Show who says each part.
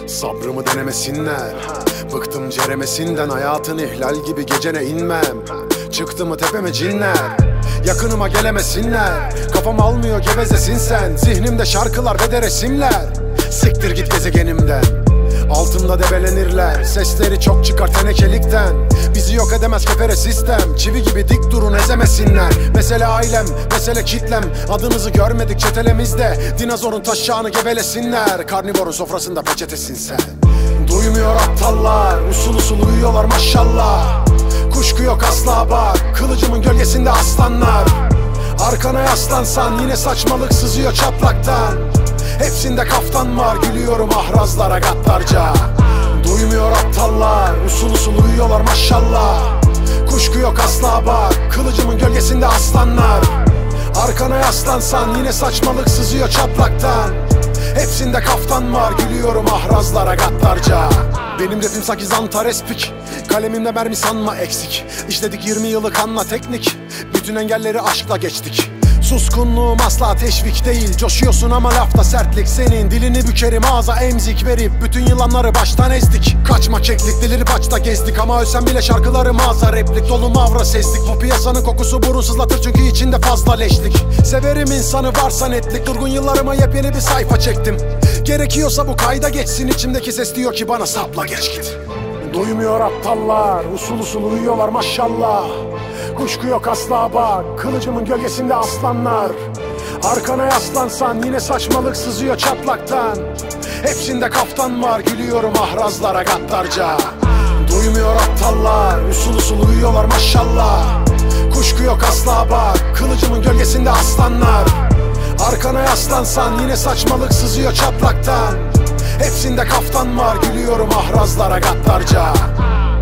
Speaker 1: Sabrımı denemesinler, bıktım ceremesinden. Hayatın ihlal gibi gecene inmem. Çıktı mı tepeme cinler, yakınıma gelemesinler. Kafam almıyor gevezesin sen, zihnimde şarkılar ve de resimler. Siktir git gezegenimden, altımda debelenirler. Sesleri çok çıkar tenekelikten, bizi yok edemez kefere sistem. Çivi gibi dik durun ezemesinler. Mesele ailem, mesele kitlem. Adınızı görmedik çetelemizde, dinozorun taşağını gevelesinler. Karnivorun sofrasında peçetesin sen. Duymuyor aptallar, usul usul uyuyorlar maşallah. Kuşku yok asla bak, kılıcımın gölgesinde aslanlar. Arkana yaslansan yine saçmalık sızıyor çatlaktan. Hepsinde kaftan var, gülüyorum ahrazlara gaddarca. Duymuyor aptallar, usul usul uyuyorlar maşallah. Kuşku yok asla bak, kılıcımın gölgesinde aslanlar. Arkana yaslansan yine saçmalık sızıyor çatlaktan. Hepsinde kaftan var, gülüyorum ahrazlara gaddarca. Benim rapim sanki zantarespik, kalemimde mermi sanma eksik. İşledik 20 yılı kanla teknik, bütün engelleri aşkla geçtik. Suskunluğum asla teşvik değil, coşuyorsun ama lafta sertlik. Senin dilini bükerim ağza emzik verip, bütün yılanları baştan ezdik. Kaçma keklik delirip açta gezdik, ama ölsem bile şarkılarım ağza replik. Dolu mavra sezdik, bu piyasanın kokusu burun sızlatır çünkü içinde fazla leşlik. Severim insanı varsa netlik, durgun yıllarıma yepyeni bir sayfa çektim. Gerekiyorsa bu kayda geçsin, içimdeki ses diyor ki bana sapla geç git. Duymuyor aptallar, usul usul uyuyorlar maşallah. Kuşku yok asla bak, kılıcımın gölgesinde aslanlar. Arkana yaslansan yine saçmalık sızıyor çatlaktan. Hepsinde kaftan var, gülüyorum ahrazlara gaddarca. Duymuyor aptallar, usul usul uyuyorlar maşallah. Kuşku yok asla bak, kılıcımın gölgesinde aslanlar. Arkana yaslansan yine saçmalık sızıyor çatlaktan. Hepsinde kaftan var, gülüyorum ahrazlara gaddarca.